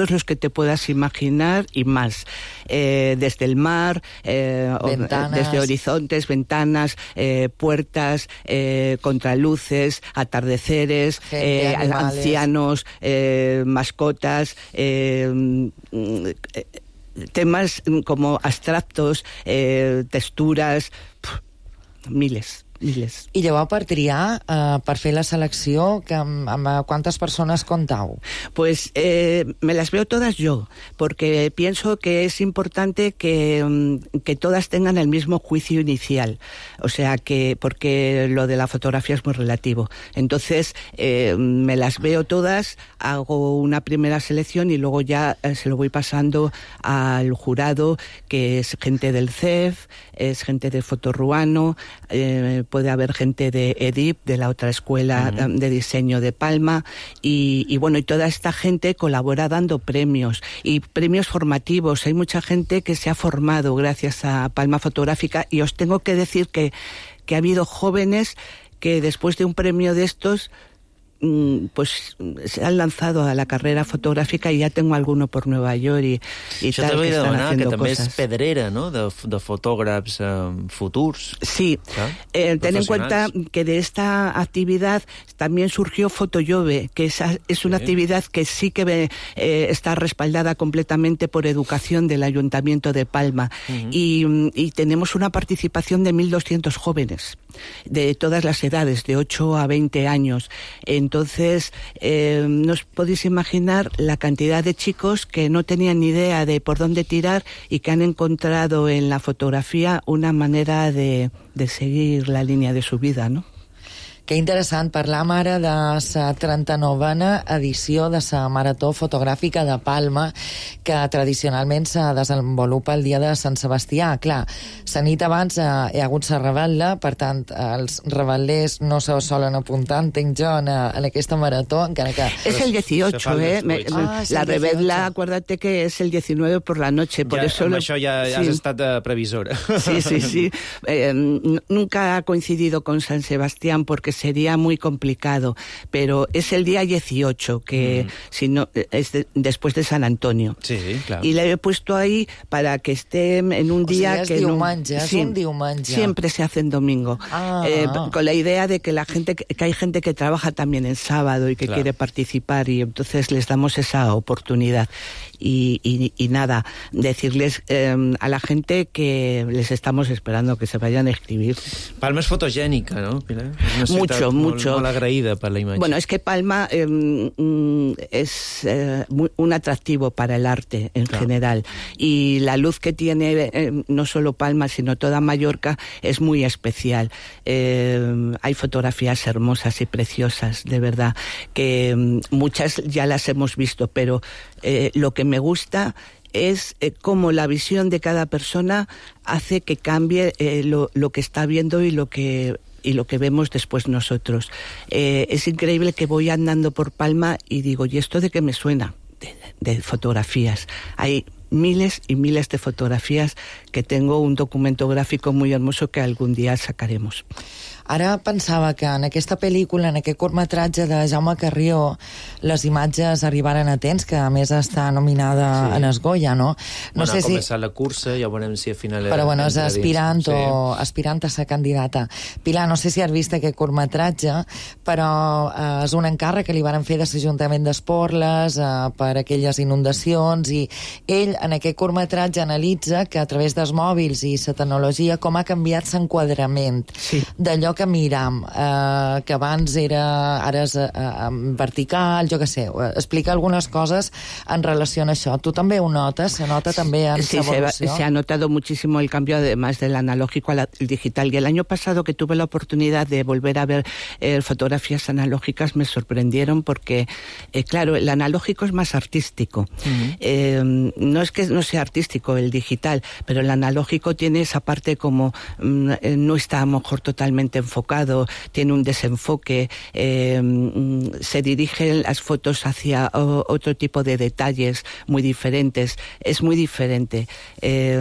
te puedas imaginar y más. Eh, desde el mar, eh, desde horizontes, ventanas, eh, puertas, eh, contraluces, atardeceres, Gente, eh, ancianos, eh, mascotas, eh, eh, temas como abstractos, eh, texturas, pff, miles. Miles. I llavors, per triar, eh, per fer la selecció, que amb, amb quantes persones contau? Pues eh, me las veo todas yo, porque pienso que es importante que, que todas tengan el mismo juicio inicial. O sea, que porque lo de la fotografía es muy relativo. Entonces, eh, me las veo todas, hago una primera selección y luego ya eh, se lo voy pasando al jurado, que es gente del C E F, es gente de Fotorruano, eh, puede haber gente de EDIP, de la otra escuela uh-huh. de diseño de Palma, y, y bueno, y toda esta gente colabora dando premios, y premios formativos. Hay mucha gente que se ha formado gracias a Palma Fotográfica, y os tengo que decir que, que ha habido jóvenes que después de un premio de estos pues se han lanzado a la carrera fotográfica, i ja tengo alguno por Nueva York i, i Això tal, que estan demanar, haciendo que també cosas. És pedrera, no?, de, de fotògrafs eh, futurs. Sí, eh, ten en cuenta que de esta actividad también surgió Fotollove, que esa es una sí. actividad que sí que eh, está respaldada completamente por educación del Ayuntamiento de Palma, uh-huh. y, y tenemos una participación de mil doscientos jóvenes de todas las edades, de ocho a veinte años. Entonces, eh, no os podéis imaginar la cantidad de chicos que no tenían ni idea de por dónde tirar y que han encontrado en la fotografía una manera de, de seguir la línea de su vida, ¿no? Que interessant, parlam ara de la trenta-novena edició de la Marató Fotogràfica de Palma, que tradicionalment se desenvolupa el dia de Sant Sebastià. Clar, la nit abans eh, hi ha hagut la rebel·la, per tant, els rebel·lers no se solen apuntar, entenc jo, en, en aquesta marató, encara que... Es el dieciocho, ¿eh? Me, ah, la rebel·la, acuérdate que es el diecinueve por la noche. Por ja, eso amb lo... això ja, ja sí. has estat uh, previsora. Sí, sí, sí. Eh, nunca ha coincidido con San Sebastián porque sería muy complicado, pero es el día dieciocho, que mm. si no, es de, después de San Antonio. Sí, claro. Y le he puesto ahí para que esté en un o día sigui, que no... diumenge, es sí, un diumenge. Siempre se hace en domingo. Ah. Eh, con la idea de que la gente, que hay gente que trabaja también en sábado y que claro. quiere participar, y entonces les damos esa oportunidad. Y, y, y nada, decirles eh, a la gente que les estamos esperando que se vayan a escribir. Palma és fotogènica, ¿no, Pilar? És una mucho, molt, mucho. Molt agraïda per la imatge. Bueno, es que Palma eh, es eh, muy, un atractivo para el arte en claro. general, y la luz que tiene eh, no solo Palma, sino toda Mallorca, es muy especial. Eh, hay fotografías hermosas y preciosas, de verdad, que eh, muchas ya las hemos visto, pero eh, lo que me gusta es eh, cómo la visión de cada persona hace que cambie eh, lo, lo que está viendo y lo que y lo que vemos después nosotros. Eh, es increíble que voy andando por Palma y digo, ¿y esto de qué me suena? De, de fotografías. Hay miles y miles de fotografías que tengo un documento gráfico muy hermoso que algún día sacaremos. Ara pensava que en aquesta pel·lícula, en aquest curtmetratge de Jaume Carrió, les imatges arribaren a temps, que a més està nominada sí. en es Goya, no? No bueno, sé ha si... començat la cursa, ja veurem si al final... Però bueno, és aspirant sí. o aspirant a ser candidata. Pilar, no sé si has vist aquest curtmetratge, però eh, és un encàrrec que li varen fer de l'Ajuntament d'Esporles eh, per aquelles inundacions, i ell en aquest curtmetratge analitza que a través dels mòbils i la tecnologia com ha canviat l'enquadrament sí. d'allò que miram, eh, que abans era ara és eh, vertical, jo què sé, explica algunes coses en relació a això. Tu també ho notes? Se nota també en sí, evolució? Se, se ha notado muchísimo el cambio, además del analógico al digital. Y el año pasado, que tuve la oportunidad de volver a ver eh, fotografías analógicas, me sorprendieron porque, eh, claro, el analógico es más artístico. Uh-huh. eh, no es que no sea artístico el digital, pero el analógico tiene esa parte como mm, no está a lo mejor totalmente enfocado, tiene un desenfoque, eh, se dirigen las fotos hacia o, otro tipo de detalles muy diferentes, es muy diferente. Eh,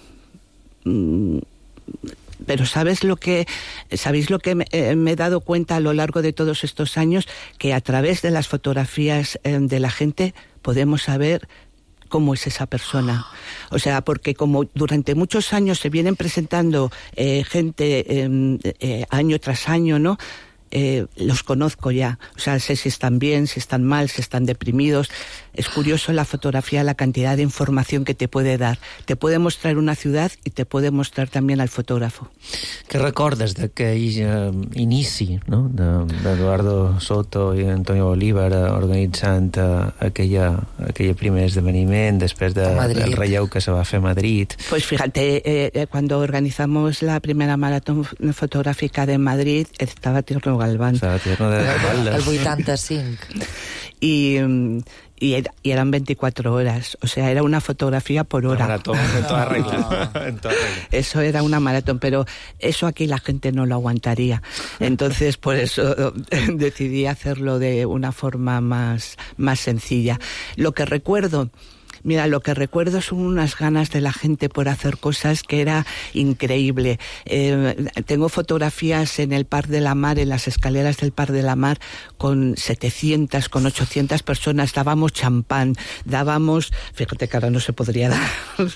mm, Pero ¿sabes lo que, sabéis lo que me, eh, me he dado cuenta a lo largo de todos estos años? Que a través de las fotografías eh, de la gente podemos saber cómo es esa persona. O sea, porque como durante muchos años se vienen presentando eh, gente eh, eh, año tras año, ¿no?, Eh, los conozco ya, o sea, sé si están bien, si están mal, si están deprimidos. Es curioso la fotografía, la cantidad de información que te puede dar. Te puede mostrar una ciudad i te puede mostrar també al fotògrafo. Què recordes d'aquell eh, inici, no?, d'Eduardo Soto i Antonio Bolívar organitzant eh, aquella, aquell primer esdeveniment després de, del relleu que se va fer a Madrid? Pues fíjate, eh, cuando organizamos la primera maratón fotográfica de Madrid, estaba Tierno Galván. Estaba Tierno de Galván. El vuitanta-cinc. Y... Y, y eran veinticuatro horas, o sea, era una fotografía por hora. Maratón, en toda regla. En toda regla. Eso era una maratón, pero eso aquí la gente no lo aguantaría. Entonces, por eso decidí hacerlo de una forma más, más sencilla. Lo que recuerdo... Mira, lo que recuerdo son unas ganas de la gente por hacer cosas que era increíble. Eh, tengo fotografías en el Parc de la Mar, en las escaleras del Parc de la Mar, con setecientas, con ochocientas personas. Dábamos champán, dábamos... Fíjate que ahora no se podría dar,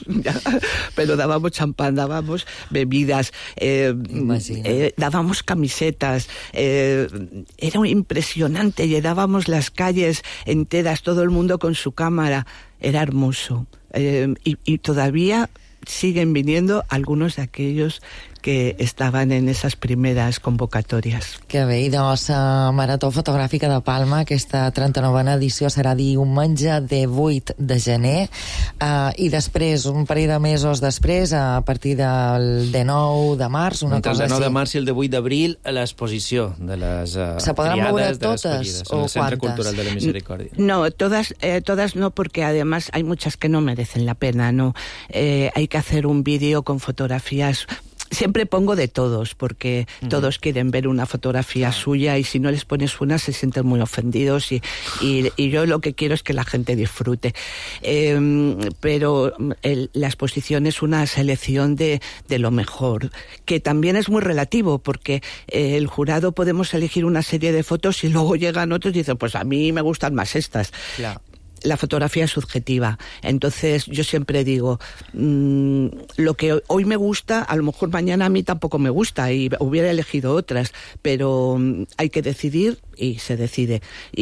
pero dábamos champán, dábamos bebidas, eh, eh, dábamos camisetas. Eh, era impresionante, llenábamos las calles enteras, todo el mundo con su cámara. Era hermoso. Eh, y, y todavía siguen viniendo algunos de aquellos que estaven en esas primeres convocatòries. Que bé, i doncs la Marató Fotogràfica de Palma, aquesta trenta-novena edició serà diumenge divuit de gener, uh, i després, un parell de mesos després, a partir del dinou de març, una Entre cosa el dinou de així. març i el divuit d'abril, a l'exposició de les uh, ¿Se podran moure triades de totes l'escollides, o en el Centre cuántas? Cultural de la Misericordia. No, todas, eh, todas no, porque además hay muchas que no merecen la pena, ¿no? Eh, hay que hacer un vídeo con fotografías. Siempre pongo de todos, porque uh-huh. todos quieren ver una fotografía suya, y si no les pones una se sienten muy ofendidos, y, y, y yo lo que quiero es que la gente disfrute. Eh, pero el, la exposición es una selección de, de lo mejor, que también es muy relativo, porque eh, el jurado podemos elegir una serie de fotos y luego llegan otros y dicen, pues a mí me gustan más estas. Claro. La fotografía es subjetiva. Entonces yo siempre digo, mmm, lo que hoy me gusta, a lo mejor mañana a mí tampoco me gusta y hubiera elegido otras, pero um, hay que decidir y se decide.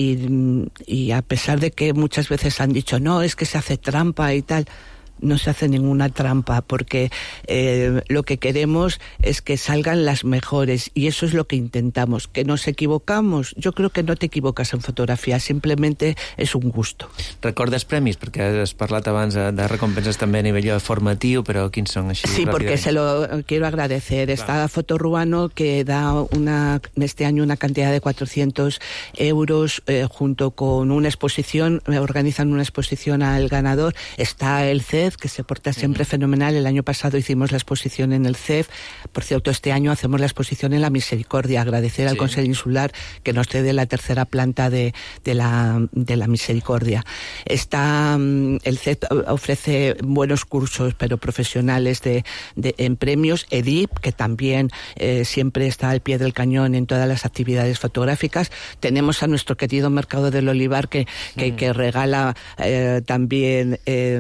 Y, y a pesar de que muchas veces han dicho, no, es que se hace trampa y tal, no se hace ninguna trampa, porque eh, lo que queremos es que salgan las mejores, y eso es lo que intentamos. ¿Que nos equivocamos? Yo creo que no te equivocas en fotografía, simplemente es un gusto. Recordes premis? Perquè has parlat abans de recompenses també a nivell formatiu, però quins són així? Sí, porque se lo quiero agradecer. Está Fotoruano, que da una, este año una cantidad de cuatrocientos euros, eh, junto con una exposición, organizan una exposición al ganador. Está el C E F, que se porta siempre uh-huh. fenomenal. El año pasado hicimos la exposición en el C E F. Por cierto, este año hacemos la exposición en la Misericordia. Agradecer sí. al Consejo Insular que nos cede la tercera planta de, de, la, de la Misericordia. Está, el C E F ofrece buenos cursos, pero profesionales de, de, en premios. EDIP, que también eh, siempre está al pie del cañón en todas las actividades fotográficas. Tenemos a nuestro querido Mercado del Olivar, que, que, mm. que regala eh, también eh,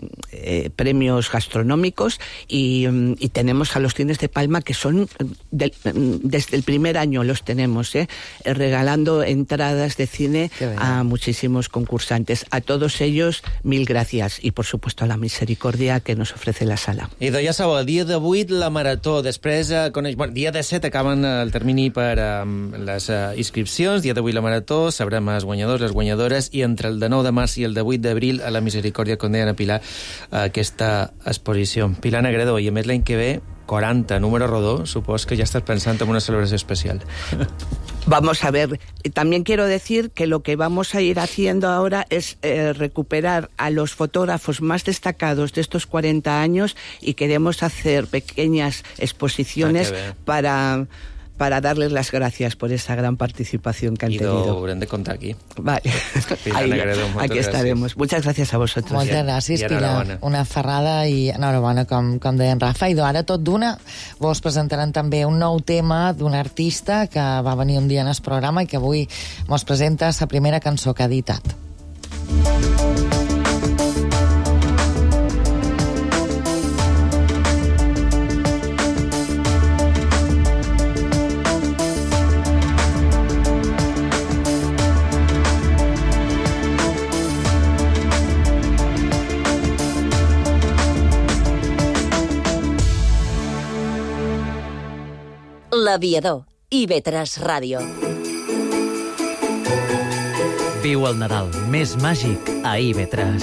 Eh, premios gastronómicos, y, y tenemos a los cines de Palma, que son del, desde el primer año los tenemos, ¿eh? regalando entradas de cine a muchísimos concursantes. A todos ellos, mil gracias, y por supuesto a la Misericordia que nos ofrece la sala. I de, ja sabeu, el dia de vuit la Marató, després eh, coneix, bueno, dia de set acaben el termini per eh, les eh, inscripcions, dia de vuit la Marató, sabrem els guanyadors, les guanyadores, i entre el de nou de març i el de vuit d'abril a la Misericordia, com deien a Pilar, aquesta exposició. Pilar Negredo, i a més l'any que ve, quaranta, número rodó, supos que ja estàs pensant en una celebració especial. Vamos a ver, también quiero decir que lo que vamos a ir haciendo ahora es eh, recuperar a los fotógrafos más destacados de estos cuarenta años, y queremos hacer pequeñas exposiciones ah, para... para darles las gracias por esa gran participación que han I tenido. I haurem de contar aquí. Vale. Pilar Ahí, Negredo, aquí estaremos. Muchas gracias a vosotros. Moltes gràcies, Pilar. Una ferrada i enhorabona, com, com deia en Rafa. I ara tot d'una vos presentaran també un nou tema d'un artista que va venir un dia en el programa i que avui mos presenta la primera cançó que ha editat. L'Aviador, I V tres Ràdio. Viu el Nadal més màgic a I V tres.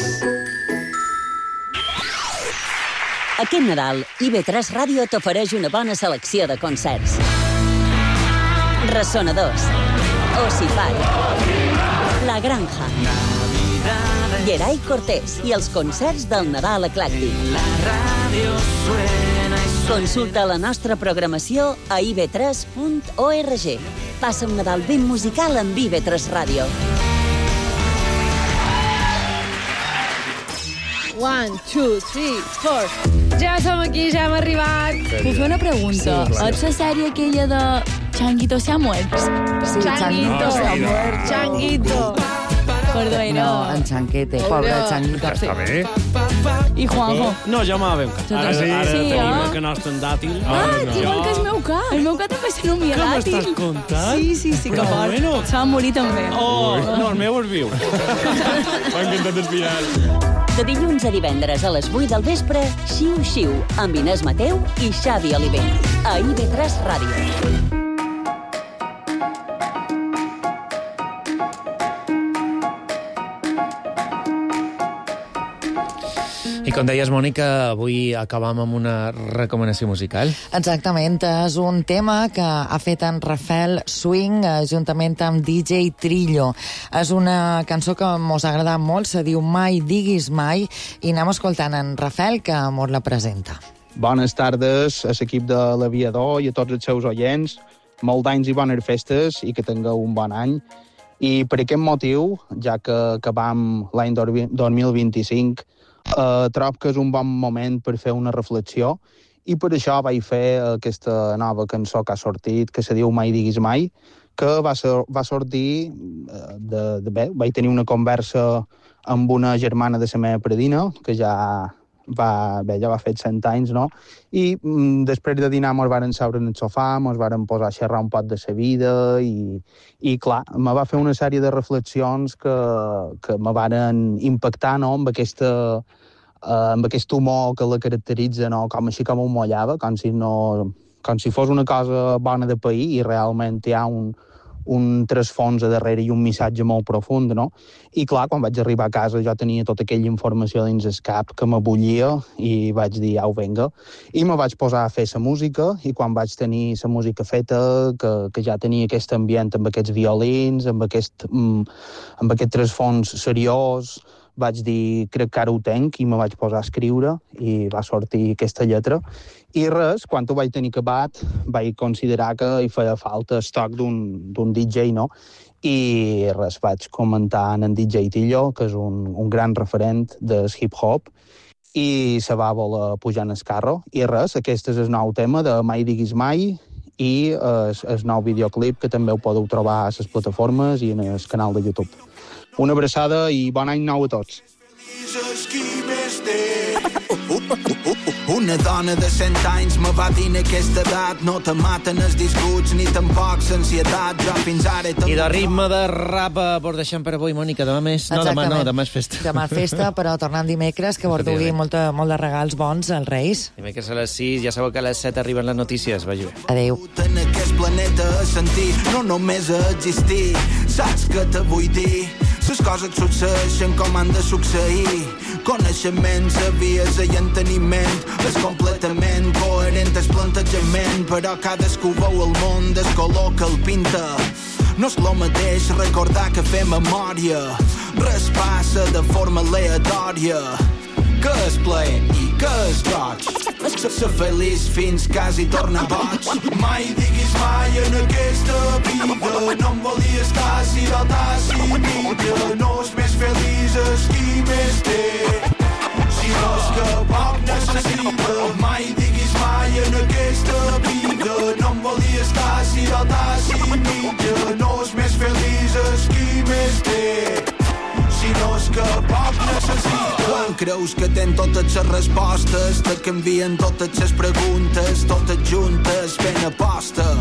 Aquest Nadal, I V tres Ràdio t'ofereix una bona selecció de concerts. Ressonadors, Ossifat, La Granja, Geray Cortés i els concerts del Nadal eclèctic. Consulta la nostra programació a i ve tres punt org. Passa un Nadal ben musical amb I V tres Ràdio. One, two, three, four. Ja som aquí, ja hem arribat. Puc fer una pregunta? Sí, Ets la sèrie aquella de Changuito se ha muerto? Sí, Changuito se ha muerto. Changuito. Perdó, era... No, en Chanquete, pobre Changuito. Està bé. I Juanjo. No, jo me la veu. Ara, Sí, ara sí, tenim eh? el canast en dàtil. Ah, igual que el meu ca. El meu ca també se nomia Què dàtil. m'estàs contant? Sí, sí, sí, que Però fort. bueno. Se va morir també. Oh, no, el meu és viu. M'ha encantat el final. De dilluns a divendres a les vuit del vespre, Xiu Xiu, amb Inés Mateu i Xavi Oliver. A I V tres Ràdio. I com deies, Mònica, avui acabam amb una recomanació musical. Exactament, és un tema que ha fet en Rafael Swing eh, juntament amb D J Trillo. És una cançó que mos ha agradat molt, se diu Mai diguis mai, i anem escoltant en Rafael, que mos la presenta. Bones tardes a l'equip de l'Aviador i a tots els seus oients. Molt d'anys i bones festes i que tingueu un bon any. I per aquest motiu, ja que acabam l'any dos mil vint-i-cinc, Uh, trob que és un bon moment per fer una reflexió i per això vaig fer aquesta nova cançó que ha sortit, que se diu Mai diguis mai, que va, ser, va sortir de, de bé, vaig tenir una conversa amb una germana de la meva predina, que ja va, bé, ja va fer cent anys, no? I mm, després de dinar mos varen seure en el sofà, mos varen posar a xerrar un poc de la vida i, i clar, me va fer una sèrie de reflexions que, que me varen impactar, no?, amb aquesta eh, amb aquest humor que la caracteritza, no?, com així com un mollava, com si, no, com si fos una cosa bona de pair i realment hi ha un, un trasfons a darrere i un missatge molt profund, no? I clar, quan vaig arribar a casa jo tenia tota aquella informació dins el cap que m'abullia i vaig dir, au, venga. I me vaig posar a fer la música i quan vaig tenir la música feta, que, que ja tenia aquest ambient amb aquests violins, amb aquest, mm, amb aquest trasfons seriós, vaig dir, crec que ara ho tenc, i me vaig posar a escriure i va sortir aquesta lletra. I res, quan ho vaig tenir acabat, vaig considerar que hi feia falta estoc d'un D J, no? I res, vaig comentar en D J Trillo, que és un, un gran referent del hip-hop, i se va voler pujar en el carro. I res, aquest és el nou tema de Mai diguis mai, i el, el nou videoclip, que també ho podeu trobar a les plataformes i en el canal de YouTube. Una abraçada i bon any nou a tots. Una dona de cent anys me va dir en aquesta edat no te maten els disgusts ni tampoc l'ansietat. Jo fins ara... I de ritme de rap vos deixem per avui, Mònica. Demà més... No, demà no, demà és festa. Demà festa, però tornant dimecres, que vos dugui molt, molt de regals bons als Reis. Dimecres a les sis, ja sabeu que a les set arriben les notícies. Vagi bé. Adéu. En aquest planeta a sentir, no només a existir. Saps què te vull dir? Les coses succeeixen com han de succeir. Coneixement, saviesa i enteniment. És completament coherent el plantejament, però cadascú veu el món del color que el pinta. No és lo mateix recordar que fer memòria. Res passa de forma aleatòria. Què és ple i què és goig? Ser feliç fins quasi torna boig. Mai diguis mai en aquesta vida no em volia estar si d'altar si mida. No és més feliç és qui més té. Si no és que poc necessita. Mai diguis mai en aquesta vida no em volia estar si d'altar si mida. No és més feliç és qui més té. Si no és que poc necessita. Quan creus que ten totes les respostes, te canvien totes les preguntes, totes juntes, ben aposta. Qui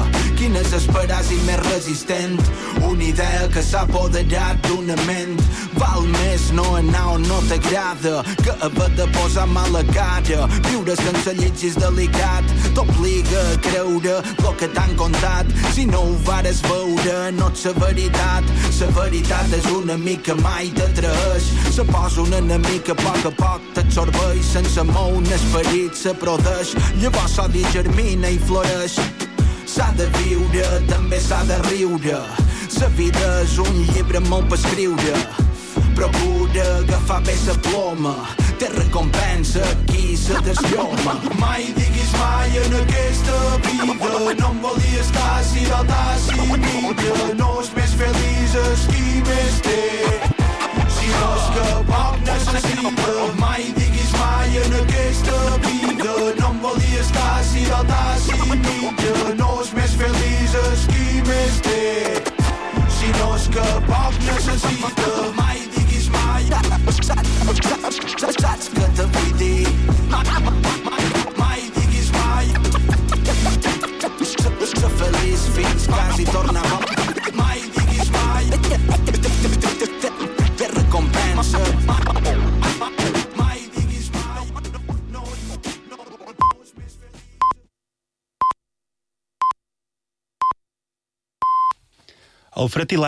si n'esperàs i més resistent. Una idea que s'ha apoderat d'una ment. Val més no anar on no t'agrada que haver de posar mala cara. Viure sense llegis delicat t'obliga a creure el que t'han contat. Si no ho vares veure, no ets la veritat. La veritat és un amic que mai t'atreix. Se posa un enemic que a poc a poc t'absorbeix. Sense mou un esperit s'aprodeix. Llavors l'odi germina i floreix. S'ha de viure, també s'ha de riure. La vida és un llibre molt per escriure. Procura agafar bé la ploma. Té recompensa qui se deslloma. Mai diguis mai en aquesta vida no em volia estar si d'altar si mida. No és més feliç és qui més té. Si no és que poc necessita. Mai diguis mai en aquesta vida no em volia estar si d'altar si mida. No és més feliç és qui més té. Si no és que poc necessita. Mai diguis mai. Saps què te vull dir? Mai diguis mai. Ser feliç fins quasi tornar. Mai diguis mai. Té recompensa. Mai diguis mai. El fred i